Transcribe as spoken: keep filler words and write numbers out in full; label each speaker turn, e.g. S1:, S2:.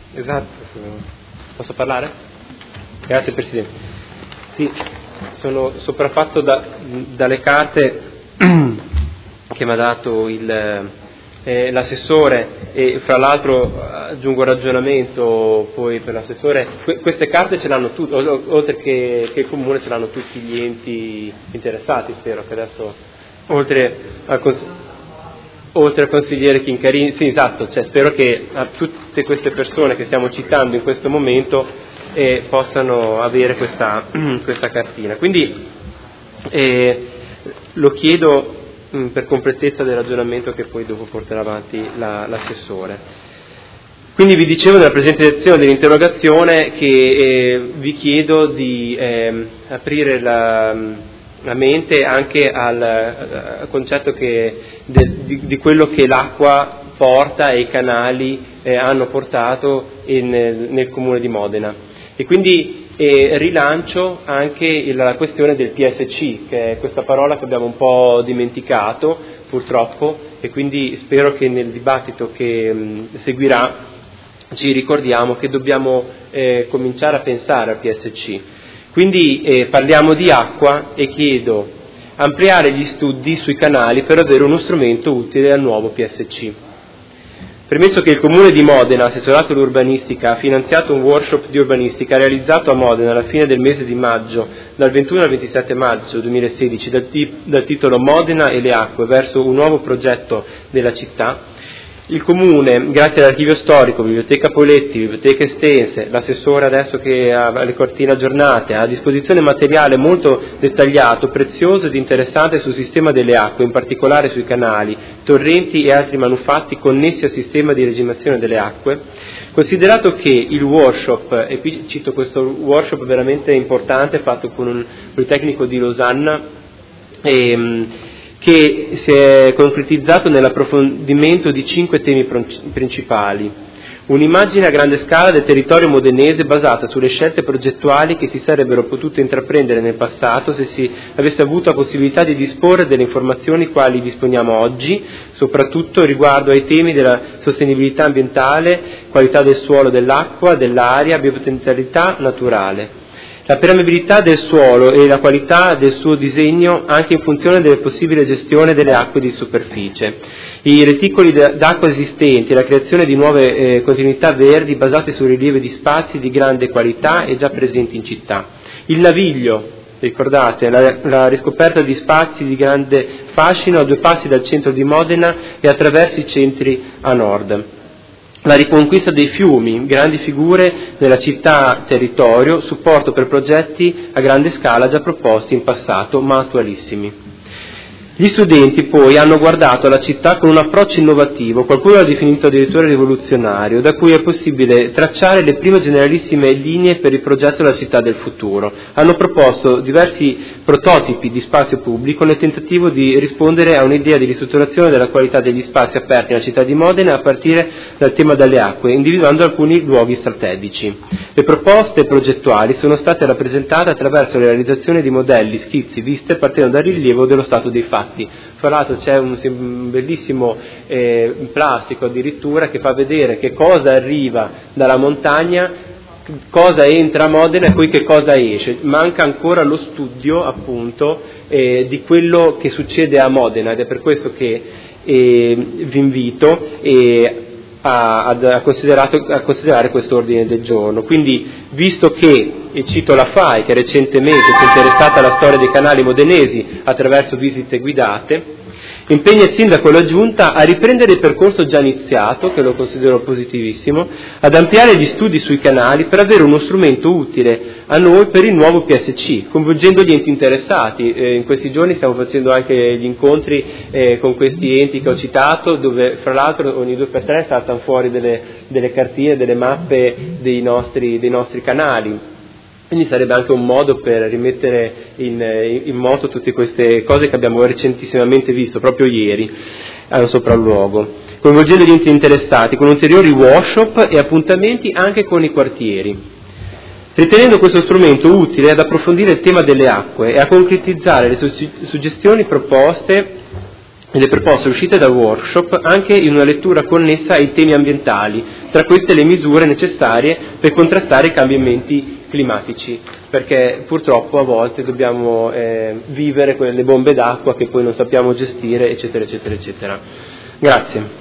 S1: Esatto, posso parlare? Grazie Presidente. Sì, sono sopraffatto da, dalle carte che mi ha dato il, eh, l'assessore e fra l'altro aggiungo un ragionamento poi per l'assessore. Que- queste carte ce l'hanno tutti, oltre che, che il Comune ce l'hanno tutti gli enti interessati, spero che adesso oltre al Consiglio. Oltre al consigliere Chincarini, sì esatto, cioè spero che a tutte queste persone che stiamo citando in questo momento eh, possano avere questa, questa cartina. Quindi eh, lo chiedo mh, per completezza del ragionamento che poi dopo porterà avanti la, l'assessore. Quindi vi dicevo nella presentazione dell'interrogazione che eh, vi chiedo di eh, aprire la... la mente anche al, al concetto che de, di, di quello che l'acqua porta e i canali eh, hanno portato in, nel comune di Modena. E quindi eh, rilancio anche la questione del P S C, che è questa parola che abbiamo un po' dimenticato purtroppo, e quindi spero che nel dibattito che mh, seguirà ci ricordiamo che dobbiamo eh, cominciare a pensare al P S C. Quindi eh, parliamo di acqua e chiedo ampliare gli studi sui canali per avere uno strumento utile al nuovo P S C. Premesso che il Comune di Modena, assessorato all'urbanistica, ha finanziato un workshop di urbanistica realizzato a Modena alla fine del mese di maggio, dal ventuno al ventisette maggio duemilasedici, dal, t- dal titolo Modena e le acque verso un nuovo progetto della città, il Comune, grazie all'archivio storico, biblioteca Poletti, biblioteche estense, l'assessore adesso che ha le cortine aggiornate, ha a disposizione materiale molto dettagliato, prezioso ed interessante sul sistema delle acque, in particolare sui canali, torrenti e altri manufatti connessi al sistema di regimazione delle acque. Considerato che il workshop, e qui cito questo workshop veramente importante fatto con un Politecnico di Losanna, ehm, che si è concretizzato nell'approfondimento di cinque temi principali. Un'immagine a grande scala del territorio modenese basata sulle scelte progettuali che si sarebbero potute intraprendere nel passato se si avesse avuto la possibilità di disporre delle informazioni quali disponiamo oggi, soprattutto riguardo ai temi della sostenibilità ambientale, qualità del suolo, dell'acqua, dell'aria, biopotenzialità naturale. La permeabilità del suolo e la qualità del suo disegno anche in funzione della possibile gestione delle acque di superficie, i reticoli d'acqua esistenti e la creazione di nuove eh, continuità verdi basate su rilievi di spazi di grande qualità e già presenti in città, il naviglio, ricordate, la, la riscoperta di spazi di grande fascino a due passi dal centro di Modena e attraverso i centri a nord. La riconquista dei fiumi, grandi figure nella città-territorio, supporto per progetti a grande scala già proposti in passato ma attualissimi. Gli studenti poi hanno guardato alla città con un approccio innovativo, qualcuno l'ha definito addirittura rivoluzionario, da cui è possibile tracciare le prime generalissime linee per il progetto della città del futuro. Hanno proposto diversi prototipi di spazio pubblico nel tentativo di rispondere a un'idea di ristrutturazione della qualità degli spazi aperti nella città di Modena a partire dal tema delle acque, individuando alcuni luoghi strategici. Le proposte progettuali sono state rappresentate attraverso la realizzazione di modelli, schizzi, viste partendo dal rilievo dello stato dei fatti. Fra l'altro c'è un, un bellissimo eh, plastico addirittura che fa vedere che cosa arriva dalla montagna, cosa entra a Modena e poi che cosa esce. Manca ancora lo studio appunto eh, di quello che succede a Modena ed è per questo che eh, vi invito eh, a, a, a, a considerare questo ordine del giorno. Quindi, visto che, e cito la F A I che recentemente si è interessata alla storia dei canali modenesi attraverso visite guidate, impegna il sindaco e la giunta a riprendere il percorso già iniziato, che lo considero positivissimo, ad ampliare gli studi sui canali per avere uno strumento utile a noi per il nuovo P S C, coinvolgendo gli enti interessati. Eh, in questi giorni stiamo facendo anche gli incontri eh, con questi enti che ho citato, dove fra l'altro ogni due per tre saltano fuori delle, delle cartine, delle mappe dei nostri, dei nostri canali. Quindi sarebbe anche un modo per rimettere in, in moto tutte queste cose che abbiamo recentissimamente visto, proprio ieri, a un sopralluogo, coinvolgendo gli enti interessati con ulteriori workshop e appuntamenti anche con i quartieri, ritenendo questo strumento utile ad approfondire il tema delle acque e a concretizzare le suggestioni proposte e le proposte uscite dal workshop anche in una lettura connessa ai temi ambientali, tra queste le misure necessarie per contrastare i cambiamenti climatici, perché purtroppo a volte dobbiamo eh, vivere quelle bombe d'acqua che poi non sappiamo gestire, eccetera, eccetera, eccetera. Grazie.